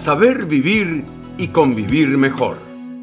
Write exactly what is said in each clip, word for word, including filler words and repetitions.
Saber vivir y convivir mejor.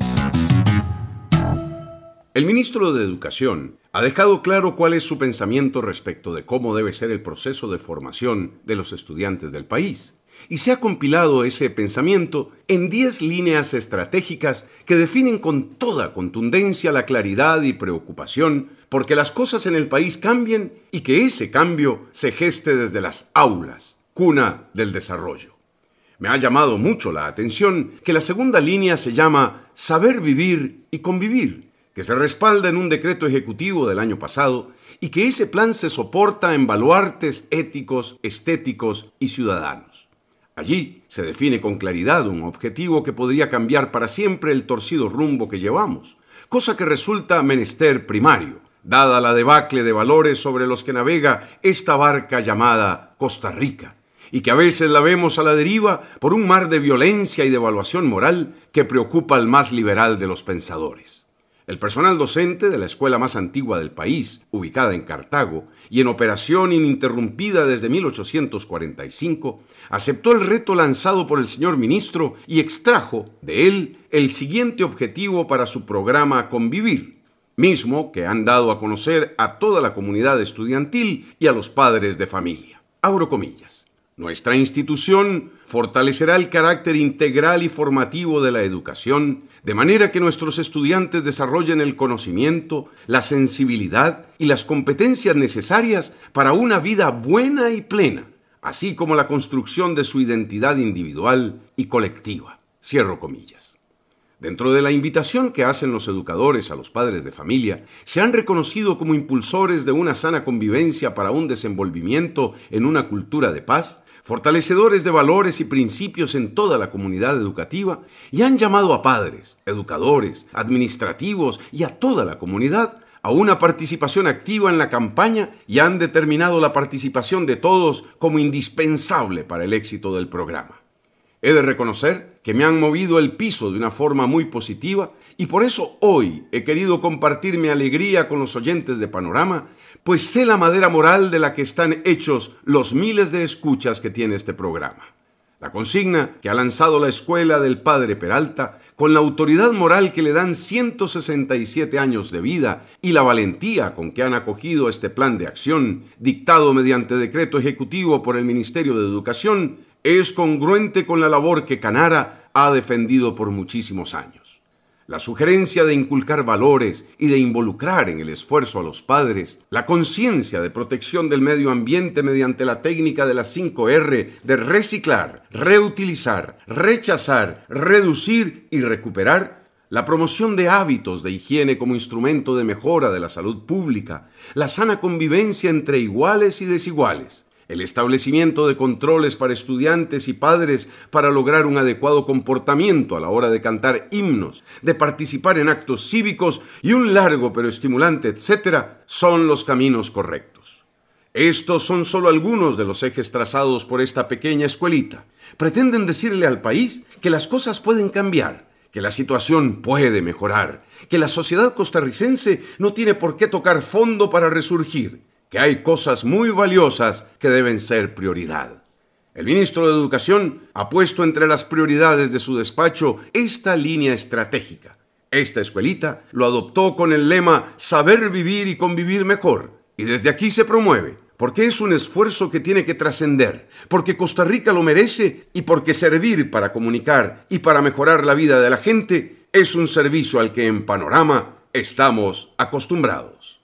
El ministro de Educación ha dejado claro cuál es su pensamiento respecto de cómo debe ser el proceso de formación de los estudiantes del país. Y se ha compilado ese pensamiento en diez líneas estratégicas que definen con toda contundencia la claridad y preocupación porque las cosas en el país cambien y que ese cambio se geste desde las aulas, cuna del desarrollo. Me ha llamado mucho la atención que la segunda línea se llama Saber vivir y convivir, que se respalda en un decreto ejecutivo del año pasado y que ese plan se soporta en baluartes éticos, estéticos y ciudadanos. Allí se define con claridad un objetivo que podría cambiar para siempre el torcido rumbo que llevamos, cosa que resulta menester primario, dada la debacle de valores sobre los que navega esta barca llamada Costa Rica, y que a veces la vemos a la deriva por un mar de violencia y devaluación moral que preocupa al más liberal de los pensadores. El personal docente de la escuela más antigua del país, ubicada en Cartago y en operación ininterrumpida desde mil ochocientos cuarenta y cinco, aceptó el reto lanzado por el señor ministro y extrajo de él el siguiente objetivo para su programa Convivir, mismo que han dado a conocer a toda la comunidad estudiantil y a los padres de familia. Abro comillas. Nuestra institución fortalecerá el carácter integral y formativo de la educación, de manera que nuestros estudiantes desarrollen el conocimiento, la sensibilidad y las competencias necesarias para una vida buena y plena, así como la construcción de su identidad individual y colectiva. Cierro comillas. Dentro de la invitación que hacen los educadores a los padres de familia, se han reconocido como impulsores de una sana convivencia para un desenvolvimiento en una cultura de paz, fortalecedores de valores y principios en toda la comunidad educativa, y han llamado a padres, educadores, administrativos y a toda la comunidad a una participación activa en la campaña y han determinado la participación de todos como indispensable para el éxito del programa. He de reconocer que me han movido el piso de una forma muy positiva y por eso hoy he querido compartir mi alegría con los oyentes de Panorama, pues sé la madera moral de la que están hechos los miles de escuchas que tiene este programa. La consigna que ha lanzado la Escuela del Padre Peralta, con la autoridad moral que le dan ciento sesenta y siete años de vida y la valentía con que han acogido este plan de acción, dictado mediante decreto ejecutivo por el Ministerio de Educación, es congruente con la labor que Canara ha defendido por muchísimos años. La sugerencia de inculcar valores y de involucrar en el esfuerzo a los padres, la conciencia de protección del medio ambiente mediante la técnica de las cinco erre de reciclar, reutilizar, rechazar, reducir y recuperar, la promoción de hábitos de higiene como instrumento de mejora de la salud pública, la sana convivencia entre iguales y desiguales, el establecimiento de controles para estudiantes y padres para lograr un adecuado comportamiento a la hora de cantar himnos, de participar en actos cívicos y un largo pero estimulante etcétera, son los caminos correctos. Estos son solo algunos de los ejes trazados por esta pequeña escuelita. Pretenden decirle al país que las cosas pueden cambiar, que la situación puede mejorar, que la sociedad costarricense no tiene por qué tocar fondo para resurgir, que hay cosas muy valiosas que deben ser prioridad. El ministro de Educación ha puesto entre las prioridades de su despacho esta línea estratégica. Esta escuelita lo adoptó con el lema Saber vivir y convivir mejor, y desde aquí se promueve, porque es un esfuerzo que tiene que trascender, porque Costa Rica lo merece y porque servir para comunicar y para mejorar la vida de la gente es un servicio al que en Panorama estamos acostumbrados.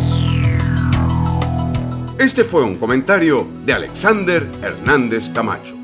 Este fue un comentario de Alexander Hernández Camacho.